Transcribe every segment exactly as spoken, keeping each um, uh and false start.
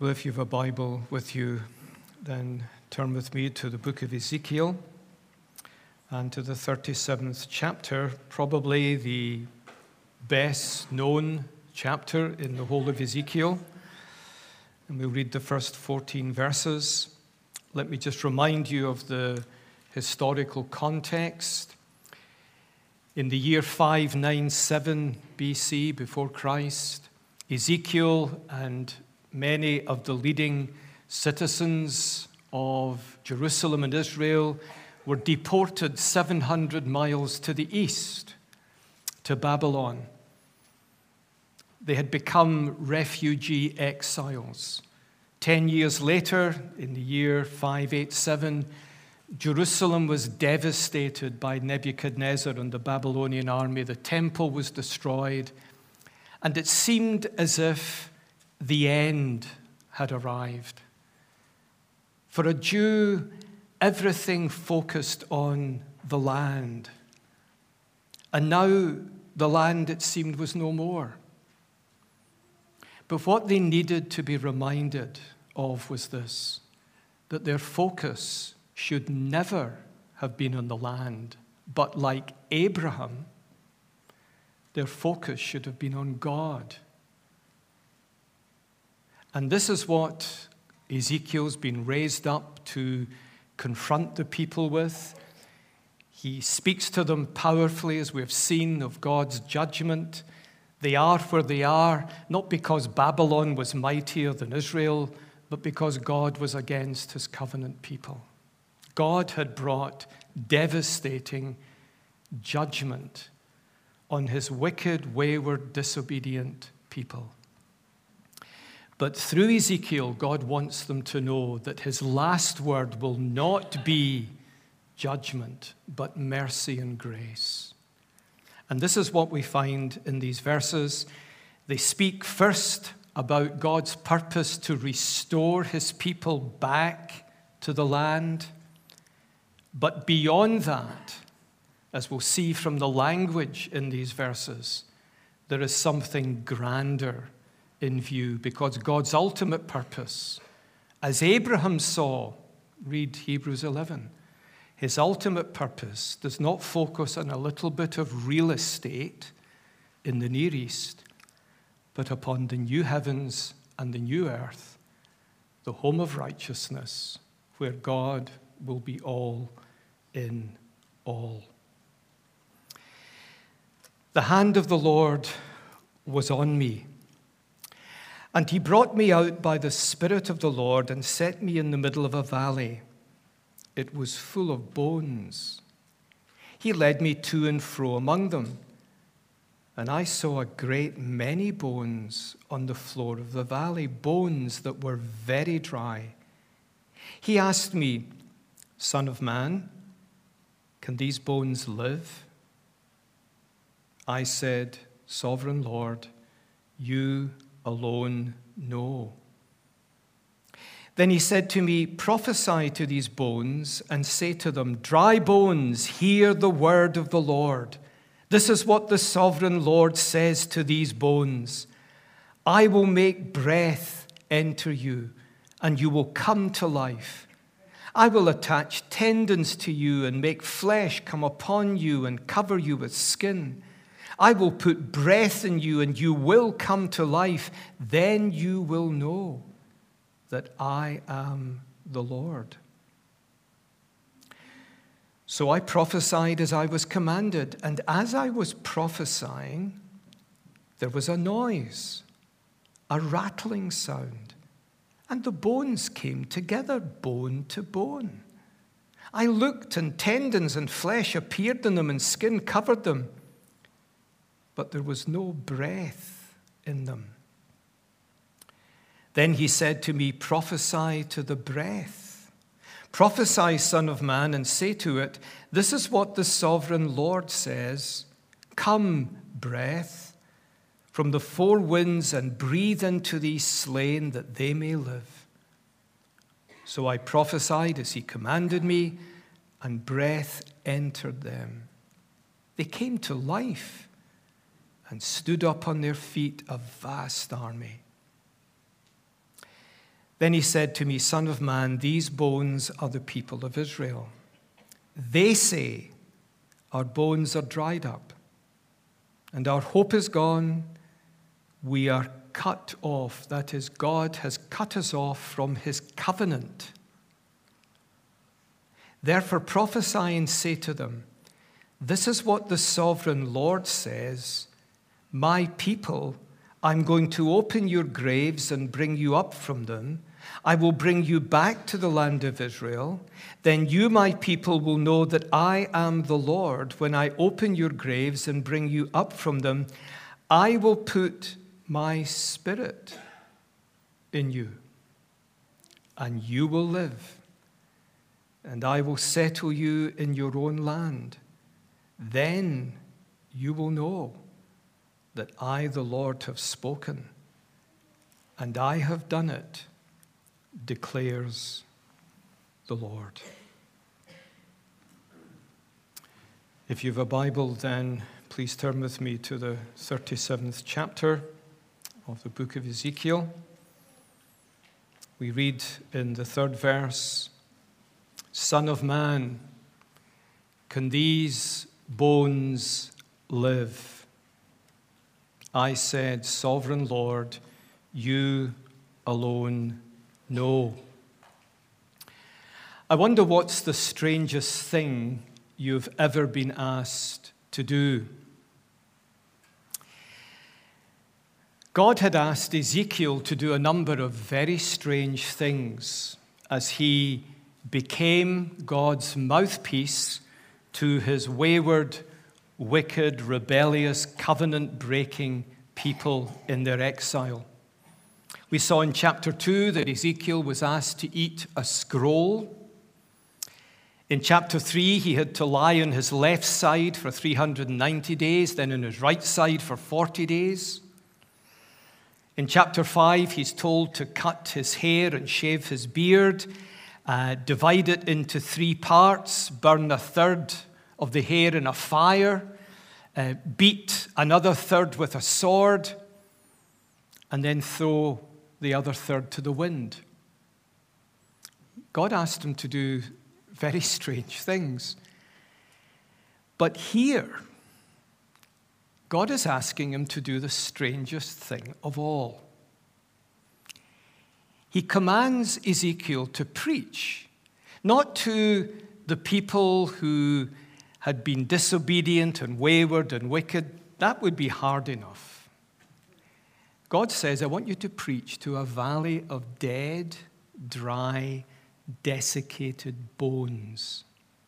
Well, if you have a Bible with you, then turn with me to the book of Ezekiel and to the thirty-seventh chapter, probably the best known chapter in the whole of Ezekiel. And we'll read the first fourteen verses. Let me just remind you of the historical context. In the year five ninety-seven B C, before Christ, Ezekiel and many of the leading citizens of Jerusalem and Israel were deported seven hundred miles to the east, to Babylon. They had become refugee exiles. Ten years later, in the year five eighty-seven, Jerusalem was devastated by Nebuchadnezzar and the Babylonian army. The temple was destroyed, and it seemed as if the end had arrived. For a Jew, everything focused on the land. And now the land, it seemed, was no more. But what they needed to be reminded of was this, that their focus should never have been on the land, but like Abraham, their focus should have been on God. And this is what Ezekiel's been raised up to confront the people with. He speaks to them powerfully, as we've seen, of God's judgment. They are where they are, not because Babylon was mightier than Israel, but because God was against his covenant people. God had brought devastating judgment on his wicked, wayward, disobedient people. But through Ezekiel, God wants them to know that his last word will not be judgment, but mercy and grace. And this is what we find in these verses. They speak first about God's purpose to restore his people back to the land. But beyond that, as we'll see from the language in these verses, there is something grander in view, because God's ultimate purpose, as Abraham saw, read Hebrews eleven, his ultimate purpose does not focus on a little bit of real estate in the Near East, but upon the new heavens and the new earth, the home of righteousness, where God will be all in all. The hand of the Lord was on me, and he brought me out by the Spirit of the Lord and set me in the middle of a valley. It was full of bones. He led me to and fro among them, and I saw a great many bones on the floor of the valley, bones that were very dry. He asked me, "Son of man, can these bones live?" I said, "Sovereign Lord, you alone know." Then he said to me, "Prophesy to these bones and say to them, dry bones, hear the word of the Lord. This is what the sovereign Lord says to these bones. I will make breath enter you, and you will come to life. I will attach tendons to you and make flesh come upon you and cover you with skin. I will put breath in you, and you will come to life. Then you will know that I am the Lord." So I prophesied as I was commanded, and as I was prophesying, there was a noise, a rattling sound, and the bones came together, bone to bone. I looked, and tendons and flesh appeared in them, and skin covered them, but there was no breath in them. Then he said to me, "Prophesy to the breath. Prophesy, Son of man, and say to it, this is what the sovereign Lord says. Come, breath, from the four winds, and breathe into these slain that they may live." So I prophesied as he commanded me, and breath entered them. They came to life and stood up on their feet, a vast army. Then he said to me, Son of man, these bones are the people of Israel. They say, our bones are dried up, and our hope is gone. We are cut off. That is, God has cut us off from his covenant. Therefore prophesy and say to them, this is what the sovereign Lord says, my people, I'm going to open your graves and bring you up from them. I will bring you back to the land of Israel. Then you, my people, will know that I am the Lord when I open your graves and bring you up from them. I will put my spirit in you, and you will live, and I will settle you in your own land. Then you will know that I, the Lord, have spoken, and I have done it, declares the Lord. If you have a Bible, then please turn with me to the thirty-seventh chapter of the book of Ezekiel. We read in the third verse, Son of man, can these bones live? I said, Sovereign Lord, you alone know. I wonder what's the strangest thing you've ever been asked to do. God had asked Ezekiel to do a number of very strange things as he became God's mouthpiece to his wayward, wicked, rebellious, covenant-breaking people in their exile. We saw in chapter two that Ezekiel was asked to eat a scroll. In chapter three, he had to lie on his left side for three hundred ninety days, then on his right side for forty days. In chapter five, he's told to cut his hair and shave his beard, uh, divide it into three parts, burn a third of the hair in a fire, uh, beat another third with a sword, and then throw the other third to the wind. God asked him to do very strange things. But here, God is asking him to do the strangest thing of all. He commands Ezekiel to preach, not to the people who had been disobedient and wayward and wicked. That would be hard enough. God says, I want you to preach to a valley of dead, dry, desiccated bones.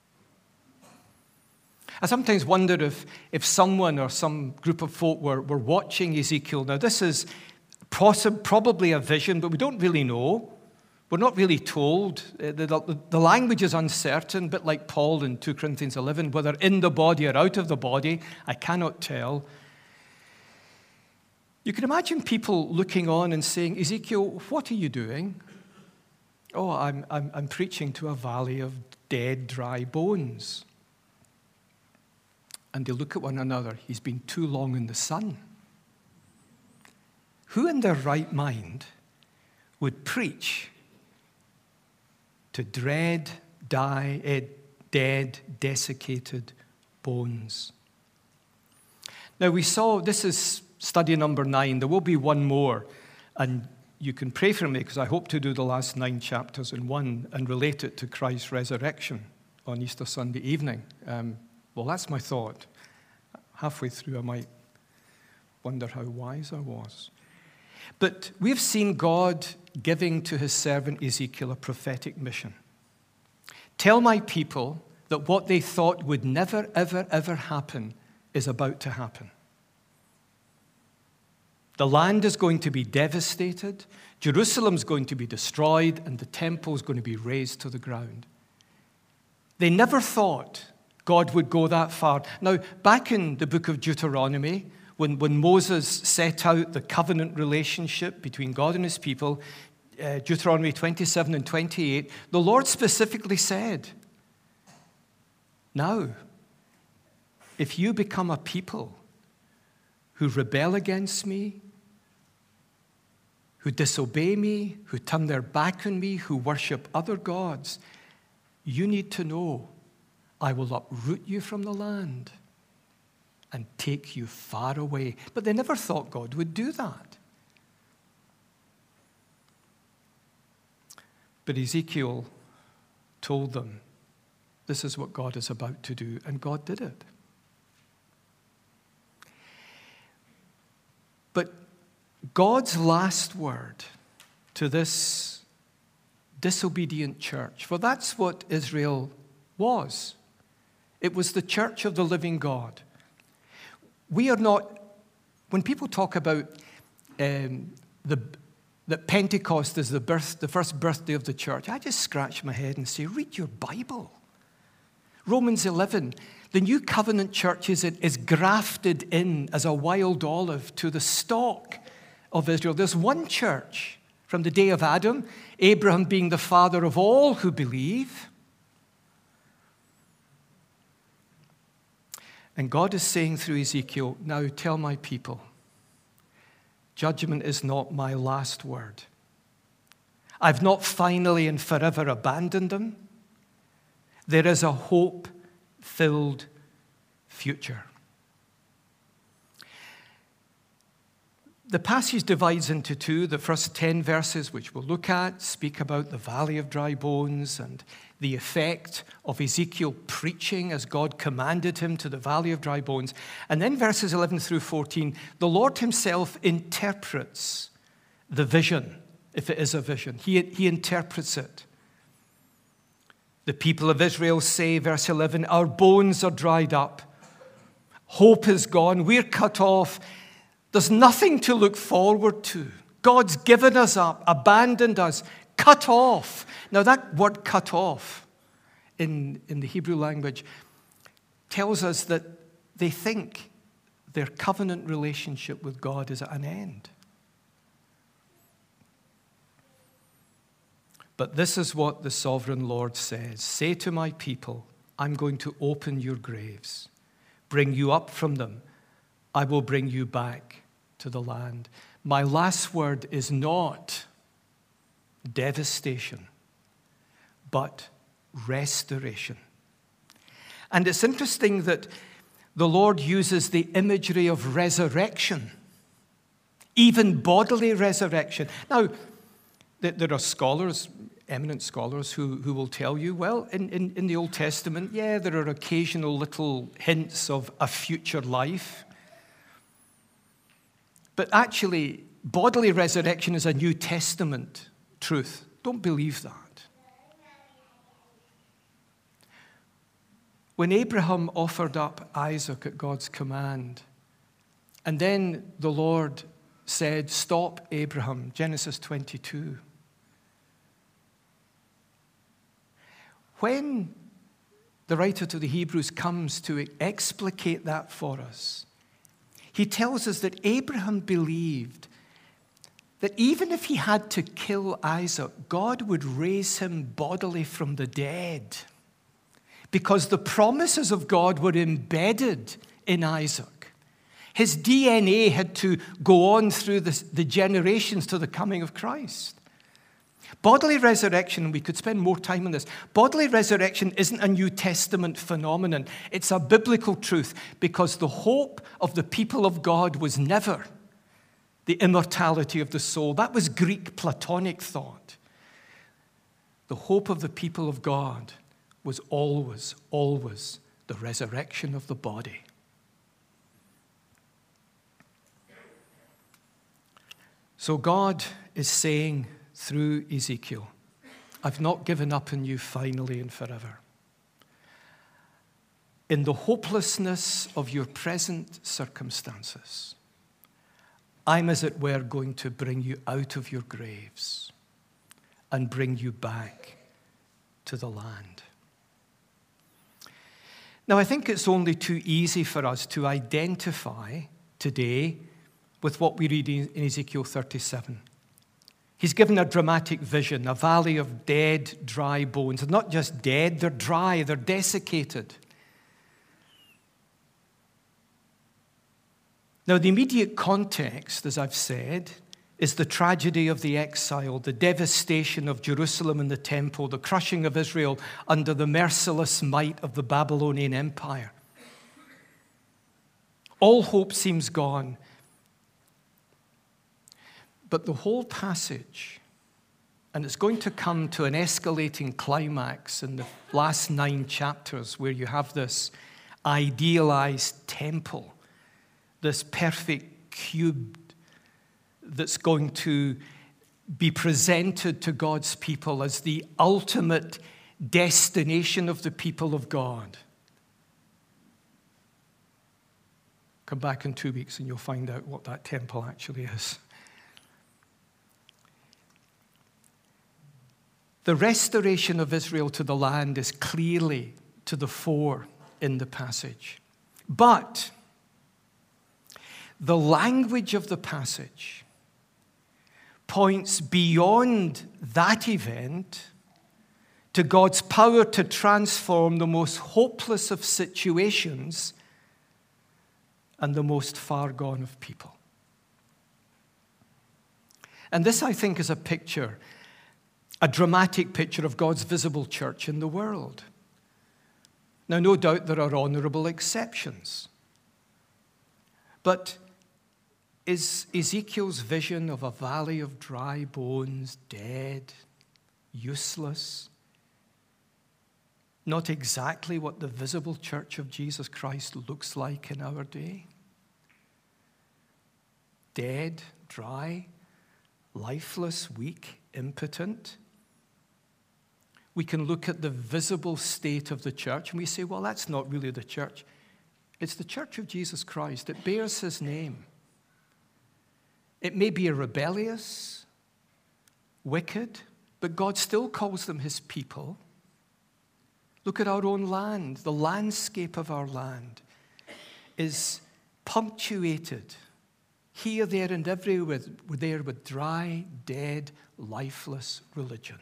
I sometimes wonder if, if someone or some group of folk were, were watching Ezekiel. Now, this is possi- probably a vision, but we don't really know. We're not really told. The, the, the language is uncertain, a bit like Paul in two Corinthians eleven, whether in the body or out of the body, I cannot tell. You can imagine people looking on and saying, Ezekiel, what are you doing? Oh, I'm, I'm, I'm preaching to a valley of dead, dry bones. And they look at one another. He's been too long in the sun. Who in their right mind would preach to dread, die, eh, dead, desiccated bones? Now, we saw, this is study number nine. There will be one more. And you can pray for me because I hope to do the last nine chapters in one and relate it to Christ's resurrection on Easter Sunday evening. Um, well, that's my thought. Halfway through, I might wonder how wise I was. But we've seen God giving to his servant Ezekiel a prophetic mission. Tell my people that what they thought would never, ever, ever happen is about to happen. The land is going to be devastated, Jerusalem's going to be destroyed, and the temple is going to be razed to the ground. They never thought God would go that far. Now, back in the book of Deuteronomy, when, when Moses set out the covenant relationship between God and his people, uh, Deuteronomy twenty-seven and twenty-eight, the Lord specifically said, now, if you become a people who rebel against me, who disobey me, who turn their back on me, who worship other gods, you need to know I will uproot you from the land and take you far away. But they never thought God would do that. But Ezekiel told them, this is what God is about to do, and God did it. But God's last word to this disobedient church, for that's what Israel was. It was the church of the living God. We are not, when people talk about um, the that Pentecost is the birth, the first birthday of the church, I just scratch my head and say, read your Bible. Romans eleven, the new covenant church is, is grafted in as a wild olive to the stock of Israel. There's one church from the day of Adam, Abraham being the father of all who believe. And God is saying through Ezekiel, now tell my people, judgment is not my last word. I've not finally and forever abandoned them. There is a hope-filled future. The passage divides into two. The first ten verses, which we'll look at, speak about the valley of dry bones and the effect of Ezekiel preaching as God commanded him to the valley of dry bones. And then verses eleven through fourteen, the Lord himself interprets the vision, if it is a vision. He, he interprets it. The people of Israel say, verse eleven, our bones are dried up. Hope is gone. We're cut off. There's nothing to look forward to. God's given us up, abandoned us, cut off. Now that word cut off in, in the Hebrew language tells us that they think their covenant relationship with God is at an end. But this is what the sovereign Lord says. Say to my people, I'm going to open your graves, bring you up from them. I will bring you back to the land. My last word is not devastation, but restoration. And it's interesting that the Lord uses the imagery of resurrection, even bodily resurrection. Now, there are scholars, eminent scholars, who, who will tell you, well, in, in, in the Old Testament, yeah, there are occasional little hints of a future life. But actually, bodily resurrection is a New Testament truth. Don't believe that. When Abraham offered up Isaac at God's command, and then the Lord said, stop, Abraham, Genesis twenty-two. When the writer to the Hebrews comes to explicate that for us, he tells us that Abraham believed that even if he had to kill Isaac, God would raise him bodily from the dead, because the promises of God were embedded in Isaac. His D N A had to go on through the, the generations to the coming of Christ. Bodily resurrection, we could spend more time on this. Bodily resurrection isn't a New Testament phenomenon. It's a biblical truth, because the hope of the people of God was never the immortality of the soul. That was Greek Platonic thought. The hope of the people of God was always, always the resurrection of the body. So God is saying through Ezekiel, I've not given up on you finally and forever. In the hopelessness of your present circumstances, I'm, as it were, going to bring you out of your graves and bring you back to the land. Now, I think it's only too easy for us to identify today with what we read in Ezekiel thirty-seven. He's given a dramatic vision, a valley of dead, dry bones. They're not just dead, they're dry, they're desiccated. Now, the immediate context, as I've said, is the tragedy of the exile, the devastation of Jerusalem and the temple, the crushing of Israel under the merciless might of the Babylonian Empire. All hope seems gone. But the whole passage, and it's going to come to an escalating climax in the last nine chapters where you have this idealized temple, this perfect cube that's going to be presented to God's people as the ultimate destination of the people of God. Come back in two weeks and you'll find out what that temple actually is. The restoration of Israel to the land is clearly to the fore in the passage. But the language of the passage points beyond that event to God's power to transform the most hopeless of situations and the most far gone of people. And this, I think, is a picture, a dramatic picture of God's visible church in the world. Now, no doubt there are honorable exceptions. But is Ezekiel's vision of a valley of dry bones, dead, useless, not exactly what the visible church of Jesus Christ looks like in our day? Dead, dry, lifeless, weak, impotent. We can look at the visible state of the church and we say, well, that's not really the church. It's the church of Jesus Christ. It bears his name. It may be a rebellious, wicked, but God still calls them his people. Look at our own land. The landscape of our land is punctuated here, there, and everywhere there with dry, dead, lifeless religion.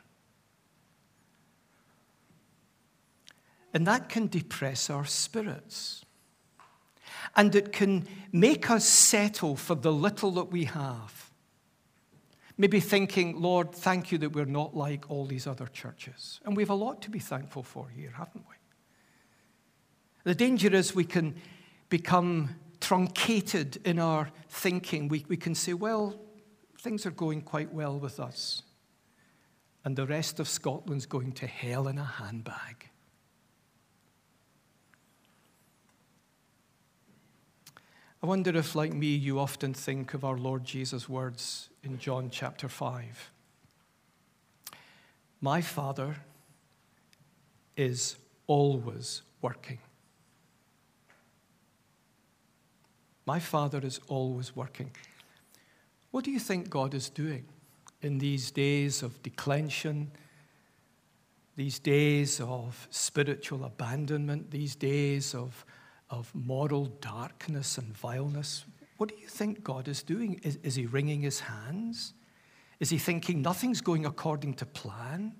And that can depress our spirits. And it can make us settle for the little that we have. Maybe thinking, Lord, thank you that we're not like all these other churches. And we have a lot to be thankful for here, haven't we? The danger is we can become truncated in our thinking. We, we can say, well, things are going quite well with us. And the rest of Scotland's going to hell in a handbag. I wonder if, like me, you often think of our Lord Jesus' words in John chapter five. My Father is always working. My Father is always working. What do you think God is doing in these days of declension, these days of spiritual abandonment, these days of of moral darkness and vileness? What do you think God is doing? Is, is he wringing his hands? Is he thinking nothing's going according to plan?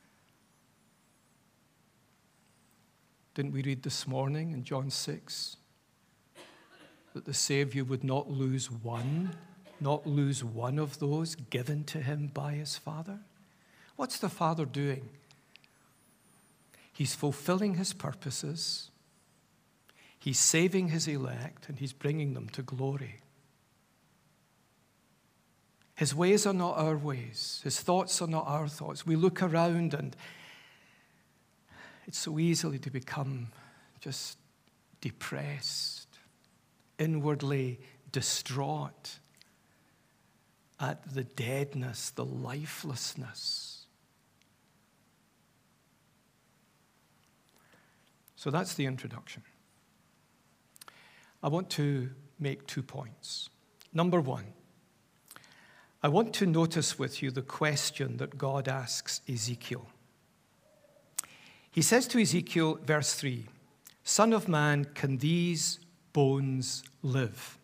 Didn't we read this morning in John six that the Savior would not lose one, not lose one of those given to him by his Father? What's the Father doing? He's fulfilling his purposes. He's saving his elect, and he's bringing them to glory. His ways are not our ways. His thoughts are not our thoughts. We look around, and it's so easily to become just depressed, inwardly distraught at the deadness, the lifelessness. So that's the introduction. I want to make two points. Number one, I want to notice with you the question that God asks Ezekiel. He says to Ezekiel, verse three, Son of man, can these bones live?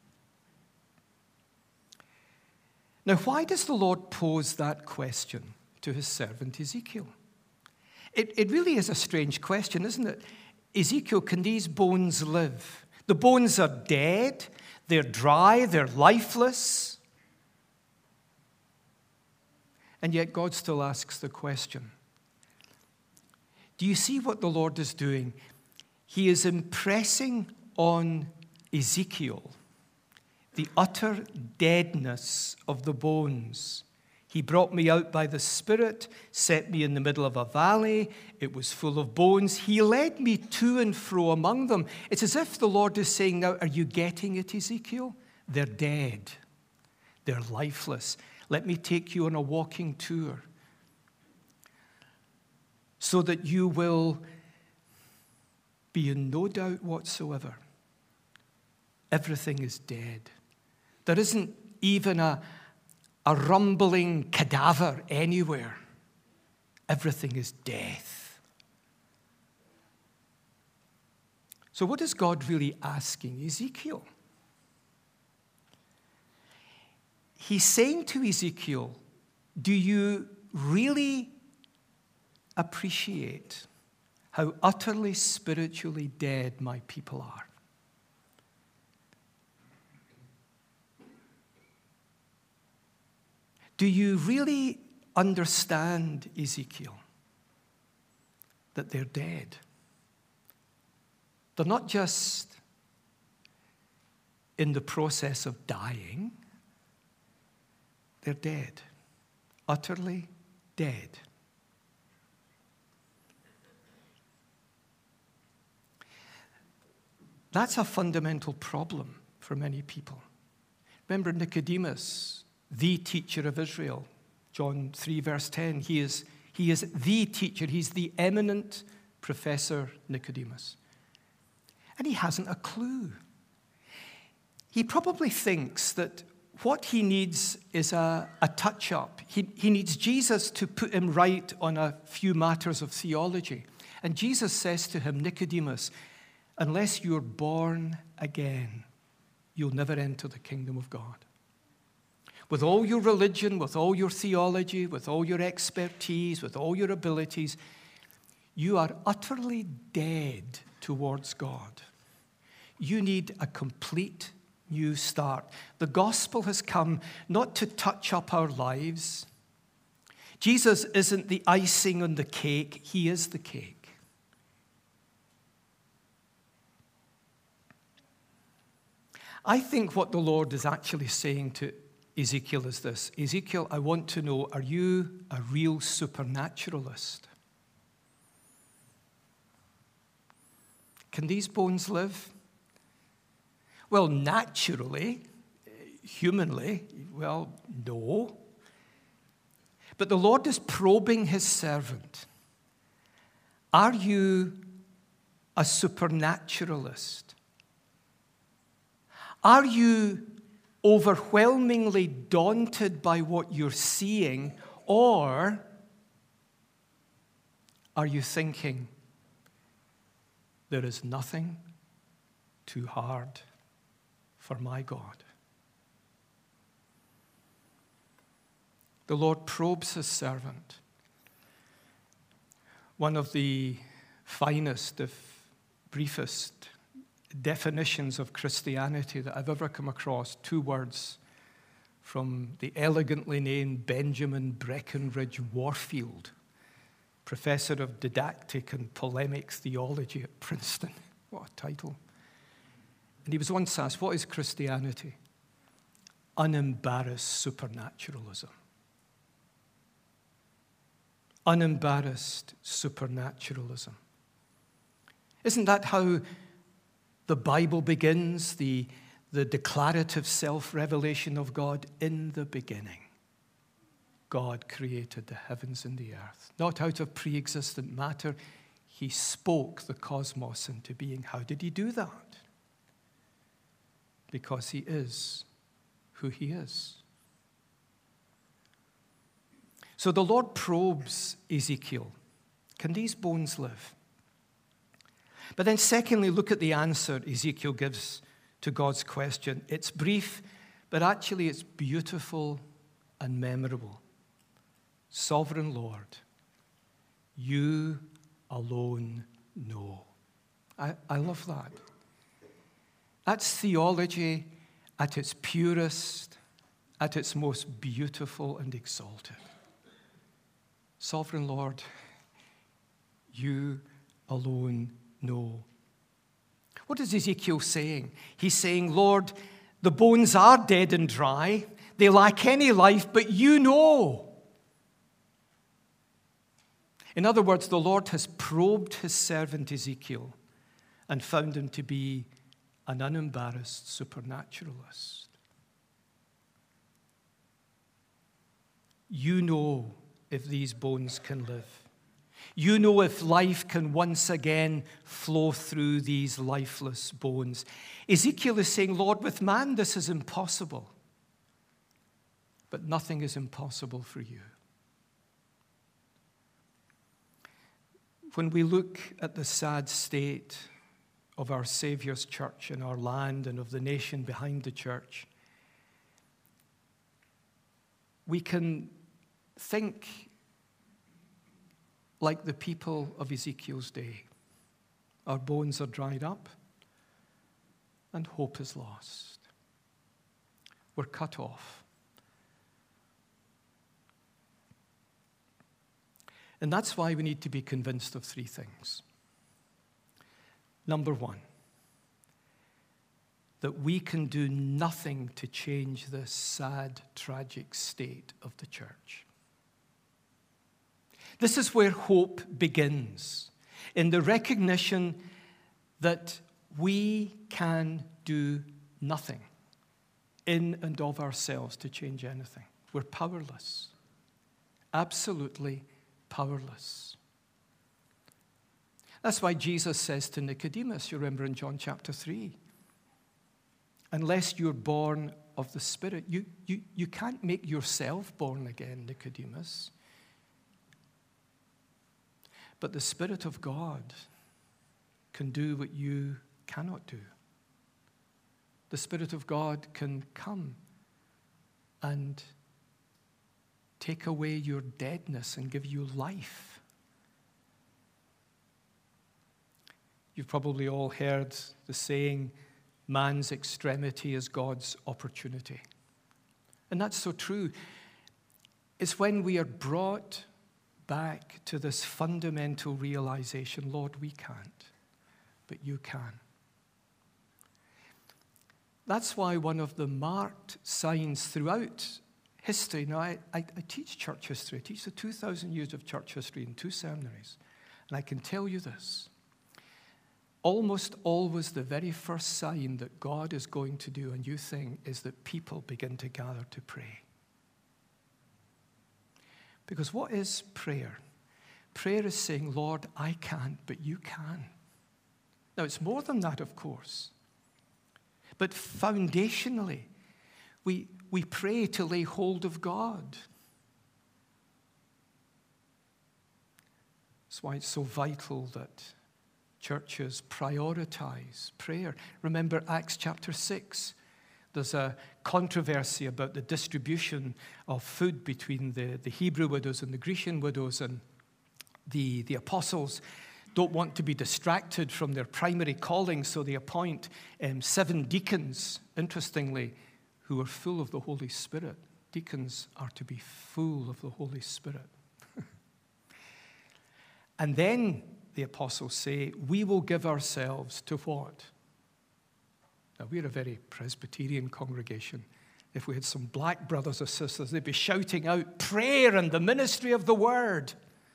Now, why does the Lord pose that question to his servant Ezekiel? It, it really is a strange question, isn't it? Ezekiel, can these bones live? The bones are dead, they're dry, they're lifeless. And yet God still asks the question. Do you see what the Lord is doing? He is impressing on Ezekiel the utter deadness of the bones. He brought me out by the Spirit, set me in the middle of a valley. It was full of bones. He led me to and fro among them. It's as if the Lord is saying, now, are you getting it, Ezekiel? They're dead. They're lifeless. Let me take you on a walking tour so that you will be in no doubt whatsoever. Everything is dead. There isn't even a, a rumbling cadaver anywhere. Everything is death. So what is God really asking Ezekiel? He's saying to Ezekiel, do you really appreciate how utterly spiritually dead my people are? Do you really understand, Ezekiel, that they're dead? They're not just in the process of dying. They're dead, utterly dead. That's a fundamental problem for many people. Remember Nicodemus, the teacher of Israel, John three, verse ten. He is, he is the teacher. He's the eminent professor Nicodemus. And he hasn't a clue. He probably thinks that what he needs is a, a touch-up. He, he needs Jesus to put him right on a few matters of theology. And Jesus says to him, Nicodemus, unless you're born again, you'll never enter the kingdom of God. With all your religion, with all your theology, with all your expertise, with all your abilities, you are utterly dead towards God. You need a complete new start. The gospel has come not to touch up our lives. Jesus isn't the icing on the cake. He is the cake. I think what the Lord is actually saying to Ezekiel is this. Ezekiel, I want to know, are you a real supernaturalist? Can these bones live? Well, naturally, humanly, well, no. But the Lord is probing his servant. Are you a supernaturalist? Are you overwhelmingly daunted by what you're seeing, or are you thinking, there is nothing too hard for my God? The Lord probes his servant. One of the finest, if briefest, definitions of Christianity that I've ever come across, two words from the elegantly named Benjamin Breckinridge Warfield, professor of didactic and polemic theology at Princeton. What a title. And he was once asked, what is Christianity? Unembarrassed supernaturalism. Unembarrassed supernaturalism. Isn't that how the Bible begins, the, the declarative self-revelation of God? In the beginning, God created the heavens and the earth. Not out of pre-existent matter. He spoke the cosmos into being. How did he do that? Because he is who he is. So the Lord probes Ezekiel. Can these bones live? But then secondly, look at the answer Ezekiel gives to God's question. It's brief, but actually it's beautiful and memorable. Sovereign Lord, you alone know. I, I love that. That's theology at its purest, at its most beautiful and exalted. Sovereign Lord, you alone know. What is Ezekiel saying? He's saying, Lord, the bones are dead and dry. They lack any life, but you know. In other words, the Lord has probed his servant Ezekiel and found him to be an unembarrassed supernaturalist. You know if these bones can live. You know if life can once again flow through these lifeless bones. Ezekiel is saying, Lord, with man this is impossible. But nothing is impossible for you. When we look at the sad state of our Savior's church in our land and of the nation behind the church, we can think like the people of Ezekiel's day. Our bones are dried up and hope is lost. We're cut off. And that's why we need to be convinced of three things. Number one, that we can do nothing to change this sad, tragic state of the church. This is where hope begins, in the recognition that we can do nothing in and of ourselves to change anything. We're powerless, absolutely powerless. That's why Jesus says to Nicodemus, you remember in John chapter three, unless you're born of the Spirit, you, you, you can't make yourself born again, Nicodemus. But the Spirit of God can do what you cannot do. The Spirit of God can come and take away your deadness and give you life. You've probably all heard the saying, man's extremity is God's opportunity. And that's so true. It's when we are brought back to this fundamental realization, Lord, we can't, but you can. That's why one of the marked signs throughout history, now I, I, I teach church history, I teach the two thousand years of church history in two seminaries, and I can tell you this, almost always the very first sign that God is going to do a new thing is that people begin to gather to pray. Because what is prayer? Prayer is saying, Lord, I can't, but you can. Now, it's more than that, of course. But foundationally, we, we pray to lay hold of God. That's why it's so vital that churches prioritize prayer. Remember Acts chapter six. There's a controversy about the distribution of food between the, the Hebrew widows and the Grecian widows, and the, the apostles don't want to be distracted from their primary calling, so they appoint um, seven deacons, interestingly, who are full of the Holy Spirit. Deacons are to be full of the Holy Spirit. And then the apostles say, we will give ourselves to what? Now, we're a very Presbyterian congregation. If we had some black brothers or sisters, they'd be shouting out prayer and the ministry of the word.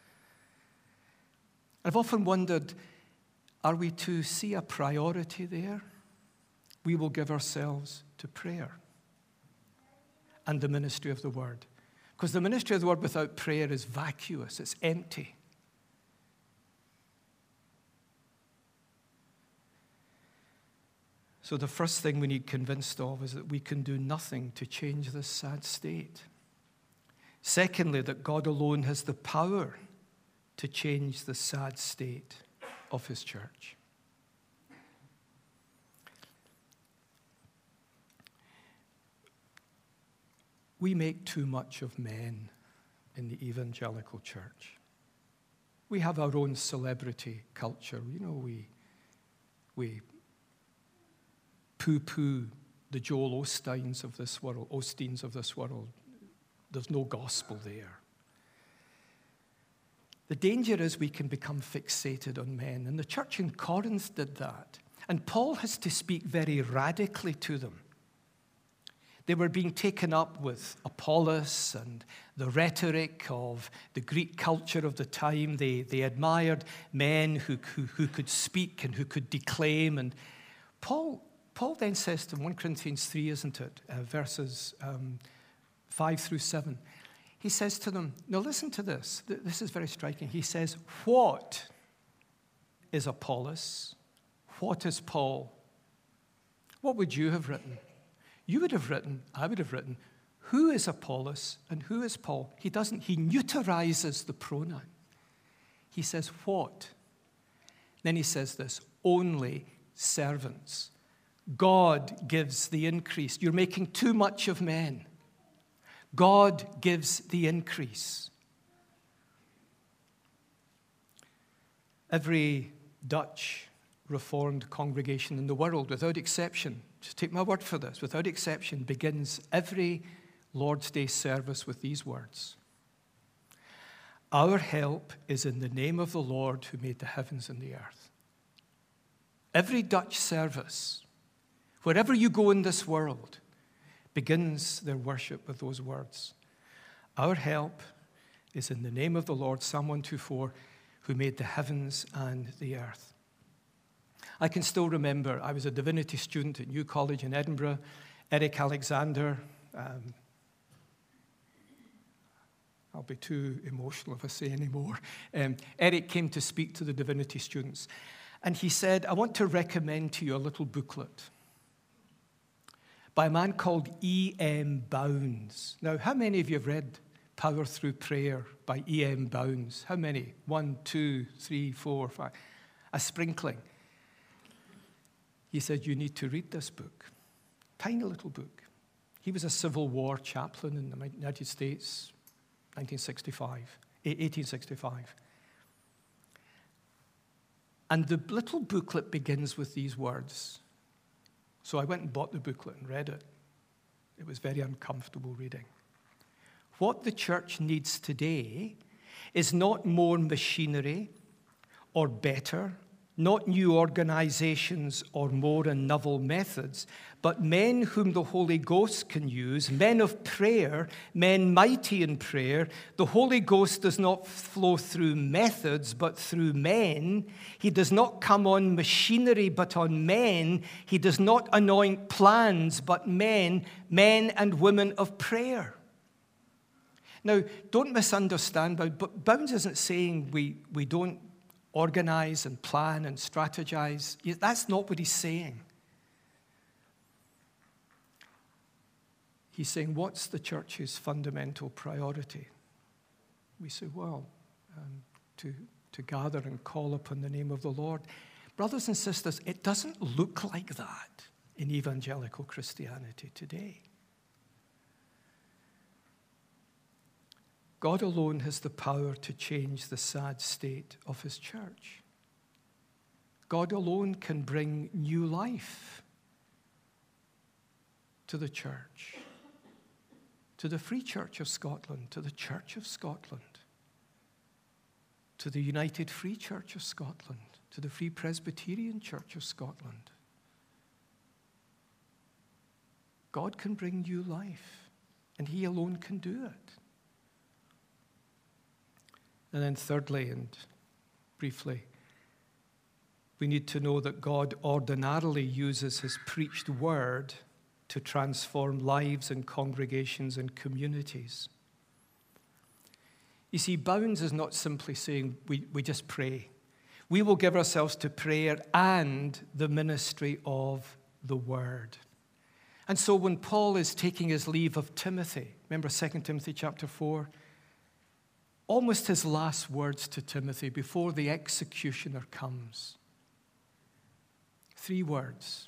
I've often wondered, are we to see a priority there? We will give ourselves to prayer and the ministry of the word. Because the ministry of the word without prayer is vacuous, it's empty. So the first thing we need convinced of is that we can do nothing to change this sad state. Secondly, that God alone has the power to change the sad state of his church. We make too much of men in the evangelical church. We have our own celebrity culture. You know, we we poo-poo the Joel Osteins of this world, Osteens of this world. There's no gospel there. The danger is we can become fixated on men, and the church in Corinth did that. And Paul has to speak very radically to them. They were being taken up with Apollos and the rhetoric of the Greek culture of the time. They, they admired men who, who, who could speak and who could declaim. And Paul, Paul then says to them, First Corinthians three, isn't it, uh, verses um, five through seven. He says to them, now listen to this. This is very striking. He says, what is Apollos? What is Paul? What would you have written? You would have written, I would have written, who is Apollos and who is Paul? He doesn't, he neutralizes the pronoun. He says, what? Then he says this, only servants. God gives the increase. You're making too much of men. God gives the increase. Every Dutch Reformed congregation in the world, without exception, just take my word for this, without exception, begins every Lord's Day service with these words. Our help is in the name of the Lord who made the heavens and the earth. Every Dutch service, wherever you go in this world, begins their worship with those words. Our help is in the name of the Lord, Psalm one twenty-four, who made the heavens and the earth. I can still remember, I was a divinity student at New College in Edinburgh. Eric Alexander, um, I'll be too emotional if I say any more. Um, Eric came to speak to the divinity students, and he said, I want to recommend to you a little booklet by a man called E M Bounds. Now, how many of you have read Power Through Prayer by E M Bounds? How many? One, two, three, four, five. A sprinkling. He said, you need to read this book. Tiny little book. He was a Civil War chaplain in the United States, nineteen sixty-five, eighteen sixty-five. And the little booklet begins with these words. So I went and bought the booklet and read it. It was very uncomfortable reading. What the church needs today is not more machinery or better, not new organizations or more and novel methods, but men whom the Holy Ghost can use, men of prayer, men mighty in prayer. The Holy Ghost does not flow through methods, but through men. He does not come on machinery, but on men. He does not anoint plans, but men, men and women of prayer. Now, don't misunderstand, but Bounds isn't saying we, we don't organize and plan and strategize. That's not what he's saying. He's saying, what's the church's fundamental priority? We say, well, um, to, to gather and call upon the name of the Lord. Brothers and sisters, it doesn't look like that in evangelical Christianity today. God alone has the power to change the sad state of his church. God alone can bring new life to the church, to the Free Church of Scotland, to the Church of Scotland, to the United Free Church of Scotland, to the Free Presbyterian Church of Scotland. God can bring new life, and he alone can do it. And then thirdly, and briefly, we need to know that God ordinarily uses his preached word to transform lives and congregations and communities. You see, Bounds is not simply saying we, we just pray. We will give ourselves to prayer and the ministry of the word. And so when Paul is taking his leave of Timothy, remember Second Timothy chapter four? Almost his last words to Timothy before the executioner comes. Three words.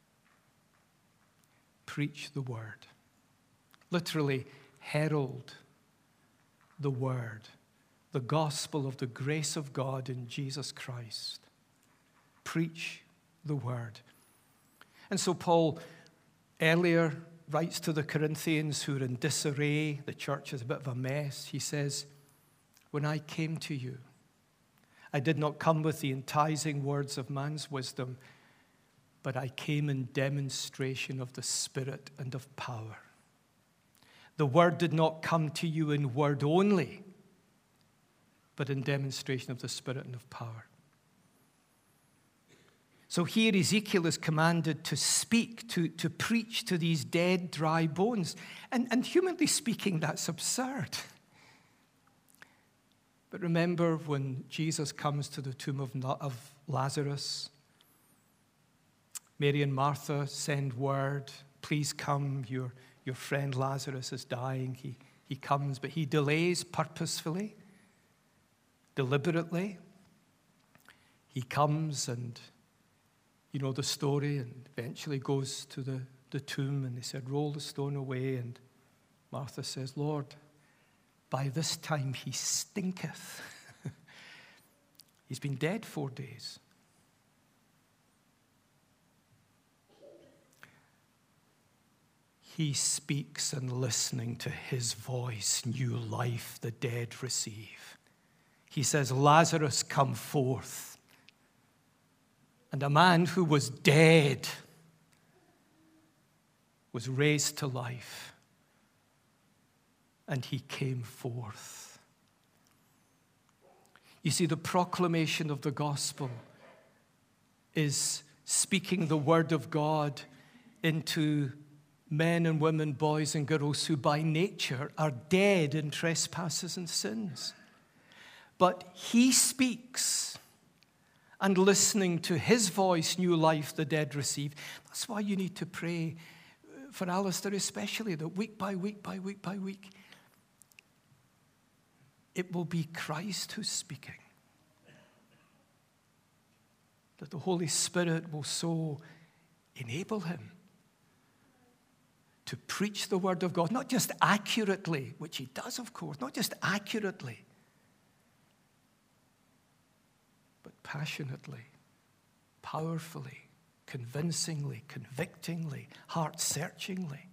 Preach the word. Literally, herald the word. The gospel of the grace of God in Jesus Christ. Preach the word. And so Paul earlier writes to the Corinthians who are in disarray. The church is a bit of a mess. He says, when I came to you, I did not come with the enticing words of man's wisdom, but I came in demonstration of the Spirit and of power. The word did not come to you in word only, but in demonstration of the Spirit and of power. So here Ezekiel is commanded to speak, to, to preach to these dead, dry bones. And, and humanly speaking, that's absurd. But remember when Jesus comes to the tomb of, of Lazarus, Mary and Martha send word, please come, your, your friend Lazarus is dying. He, he comes, but he delays purposefully, deliberately. He comes and you know the story, and eventually goes to the, the tomb, and they said, roll the stone away. And Martha says, Lord, by this time he stinketh. He's been dead four days. He speaks, and listening to his voice, new life the dead receive. He says, Lazarus, come forth. And a man who was dead was raised to life, and he came forth. You see, the proclamation of the gospel is speaking the word of God into men and women, boys and girls who by nature are dead in trespasses and sins. But he speaks, and listening to his voice, new life the dead receive. That's why you need to pray for Alistair especially, that week by week by week by week, it will be Christ who's speaking. That the Holy Spirit will so enable him to preach the word of God, not just accurately, which he does, of course, not just accurately, but passionately, powerfully, convincingly, convictingly, heart-searchingly.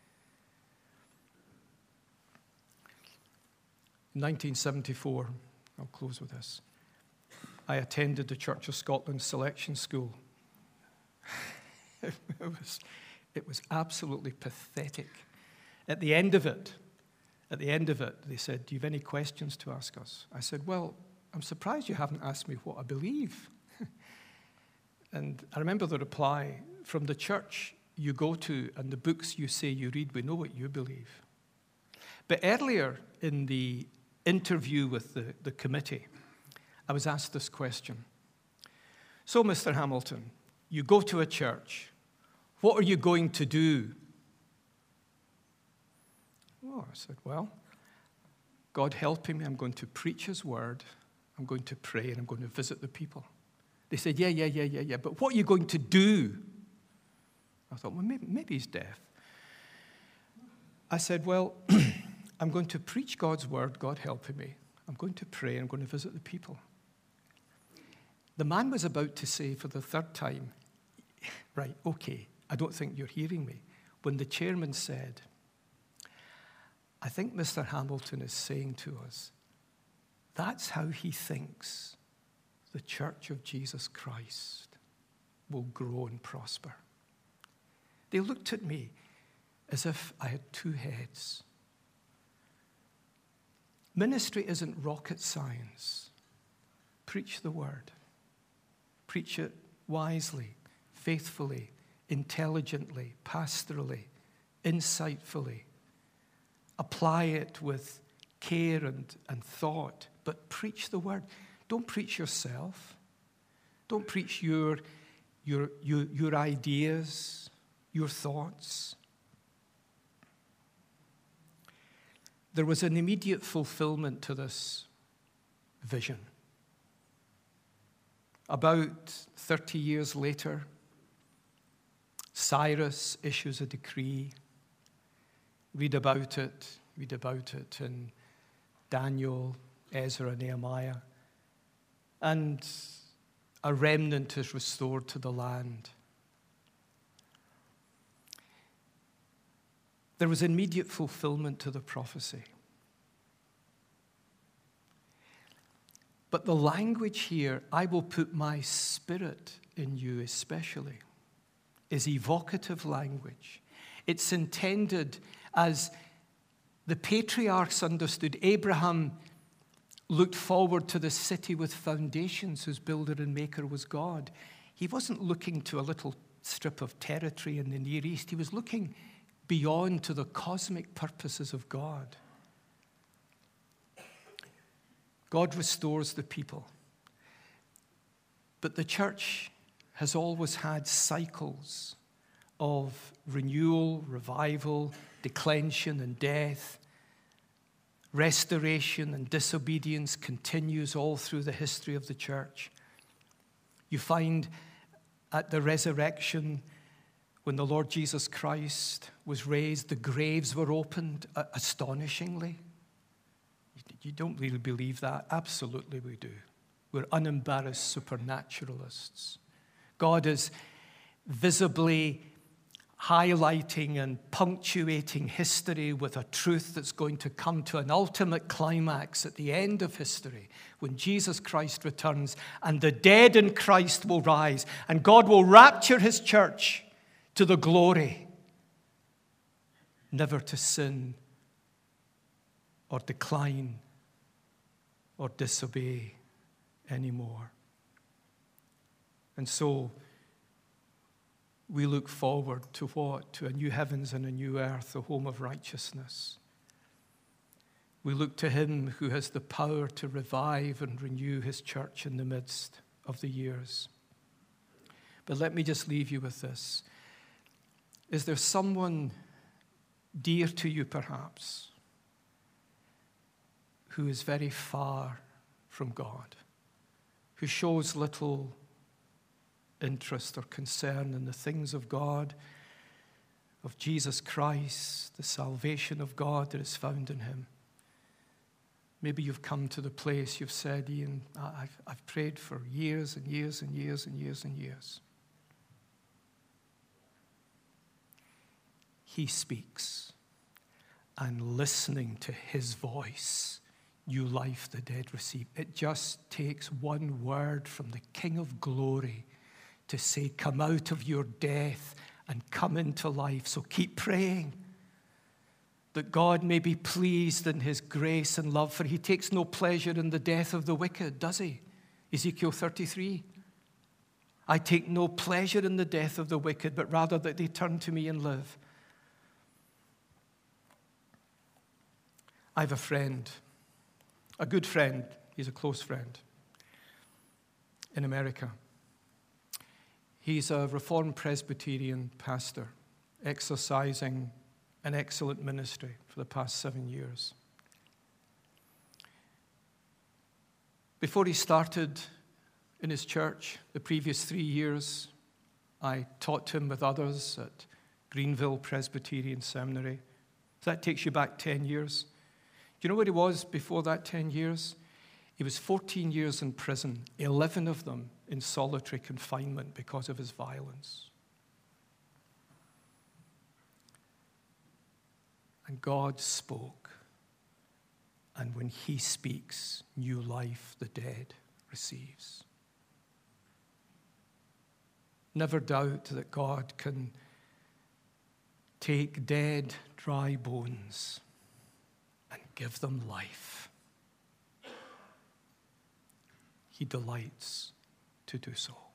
In nineteen seventy-four, I'll close with this, I attended the Church of Scotland Selection School. it, was, it was absolutely pathetic. At the end of it, at the end of it, they said, do you have any questions to ask us? I said, well, I'm surprised you haven't asked me what I believe. And I remember the reply, from the church you go to and the books you say you read, we know what you believe. But earlier in the interview with the, the committee, I was asked this question. So, Mister Hamilton, you go to a church. What are you going to do? Oh, I said, well, God helping me, I'm going to preach his word. I'm going to pray, and I'm going to visit the people. They said, yeah, yeah, yeah, yeah, yeah, but what are you going to do? I thought, well, maybe, maybe he's deaf. I said, well, I'm going to preach God's word, God helping me. I'm going to pray, and I'm going to visit the people. The man was about to say for the third time, right, okay, I don't think you're hearing me, when the chairman said, I think Mister Hamilton is saying to us, that's how he thinks the Church of Jesus Christ will grow and prosper. They looked at me as if I had two heads. Ministry isn't rocket science. Preach the word. Preach it wisely, faithfully, intelligently, pastorally, insightfully. Apply it with care and, and thought, but preach the word. Don't preach yourself. Don't preach your, your, your, your ideas, your thoughts. There was an immediate fulfillment to this vision. About thirty years later, Cyrus issues a decree. Read about it, read about it in Daniel, Ezra, Nehemiah. And a remnant is restored to the land. There was immediate fulfillment to the prophecy. But the language here, I will put my spirit in you especially, is evocative language. It's intended as the patriarchs understood. Abraham looked forward to the city with foundations whose builder and maker was God. He wasn't looking to a little strip of territory in the Near East. He was looking beyond to the cosmic purposes of God. God restores the people. But the church has always had cycles of renewal, revival, declension and death. Restoration and disobedience continues all through the history of the church. You find at the resurrection, when the Lord Jesus Christ was raised, the graves were opened astonishingly. You don't really believe that? Absolutely we do. We're unembarrassed supernaturalists. God is visibly highlighting and punctuating history with a truth that's going to come to an ultimate climax at the end of history when Jesus Christ returns and the dead in Christ will rise and God will rapture his church to the glory, never to sin or decline or disobey anymore. And so we look forward to what? To a new heavens and a new earth, a home of righteousness. We look to him who has the power to revive and renew his church in the midst of the years. But let me just leave you with this. Is there someone dear to you, perhaps, who is very far from God, who shows little interest or concern in the things of God, of Jesus Christ, the salvation of God that is found in him? Maybe you've come to the place you've said, Ian, I've, I've prayed for years and years and years and years and years. He speaks, and listening to his voice, new life the dead receive. It just takes one word from the King of Glory to say, come out of your death and come into life. So keep praying that God may be pleased in his grace and love, for he takes no pleasure in the death of the wicked, does he? Ezekiel thirty-three. I take no pleasure in the death of the wicked, but rather that they turn to me and live. I have a friend, a good friend, he's a close friend, in America. He's a Reformed Presbyterian pastor, exercising an excellent ministry for the past seven years. Before he started in his church, the previous three years, I taught him with others at Greenville Presbyterian Seminary. So that takes you back ten years. Do you know where he was before that ten years? He was fourteen years in prison, eleven of them in solitary confinement because of his violence. And God spoke. And when he speaks, new life the dead receives. Never doubt that God can take dead, dry bones and give them life. He delights to do so.